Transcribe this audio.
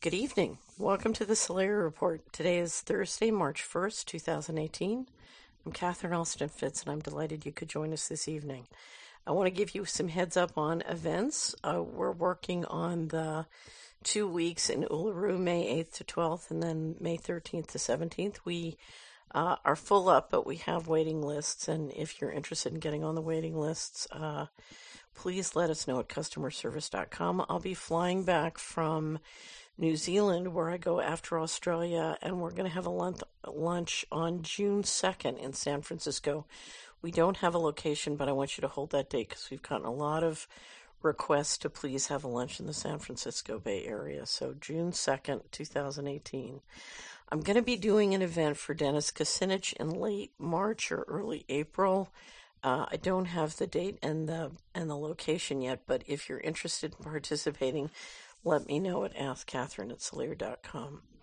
Good evening. Welcome to the Solaria Report. Today is Thursday, March 1st, 2018. I'm Catherine Alston Fitz, and I'm delighted you could join us this evening. I want to give you some heads up on events. We're working on the 2 weeks in Uluru, May 8th to 12th, and then May 13th to 17th. We are full up, but we have waiting lists, and if you're interested in getting on the waiting lists, please let us know at customerservice.com. I'll be flying back from New Zealand, where I go after Australia, and we're going to have a lunch on June 2nd in San Francisco. We don't have a location, but I want you to hold that date because we've gotten a lot of requests to please have a lunch in the San Francisco Bay Area. So June 2nd, 2018. I'm going to be doing an event for Dennis Kucinich in late March or early April. I don't have the date and the location yet, but if you're interested in participating, let me know at askcatherine@solaria.com.